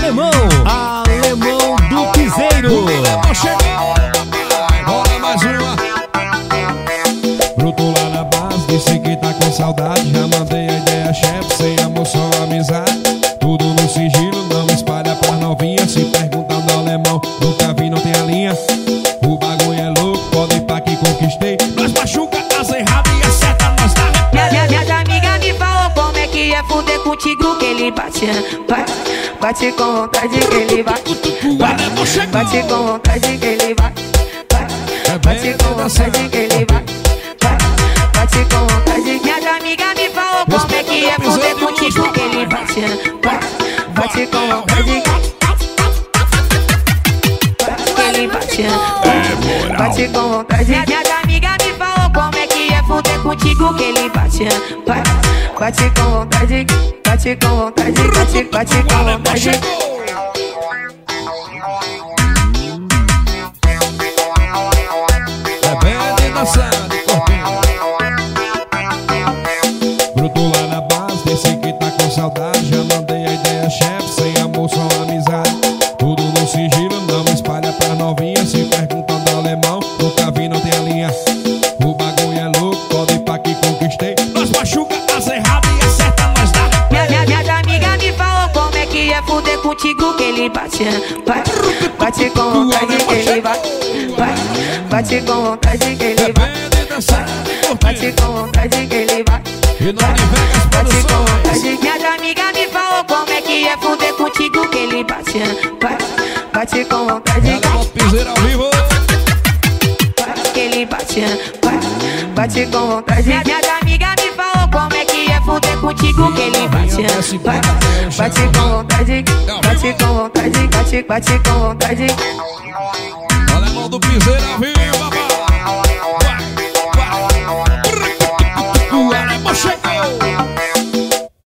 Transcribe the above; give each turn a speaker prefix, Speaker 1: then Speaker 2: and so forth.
Speaker 1: Alemão do Piseiro.
Speaker 2: Bora mais uma. Brotou lá na base, disse que tá com saudade. Já mandei a ideia, chefe, sem amor, só amizade. Tudo no sigilo, não espalha pra novinha. Se perguntando ao alemão, nunca vi, não tem a linha. O bagulho é louco, pode ir pra que conquistei. Nós machuca as erradas e acerta nós na
Speaker 3: Minhas amigas me falam como é que é fuder contigo, que ele bate, bate com vontade, que ele vai, bate com vontade, que ele vai, bate com vontade, que ele vai, bate com vontade. Minhas amigas me falam como é que é fuder contigo, que ele bate, bate com vontade, que ele bate, bate com vontade. Minhas amigas me falam como é que é fuder contigo, que ele bate, bate com vontade, bate com vontade, bate com vontade.
Speaker 2: É bem dançando, corpinho. Brotou lá na base, disse que tá com saudade. Já mandei a ideia, chefe, sem amor, só amizade. Tudo no sigilo, não me espalha pra novinha. Se perguntando ao alemão, nunca vi, não tem a linha. O bagulho é louco, pode ir pra que conquistei. Nós machuca as erradas e acerta nós na
Speaker 3: Minhas amigas me falam como é que é fuder contigo, que ele bate, bate com vontade, que ele vai, bate com vontade, que ele vai, bate com vontade, que ele vai, bate com vontade. Minhas amigas me falam como é que é fuder contigo, que ele bate, bate com vontade,
Speaker 2: Alemão Piseiro ao vivo.
Speaker 3: que ele bate, bate com vontade. Minhas amigas me falam como é que é fuder contigo, que ele bate, bate com vontade, bate com vontade, bate com vontade.
Speaker 2: Alemão do Piseiro ao vivo.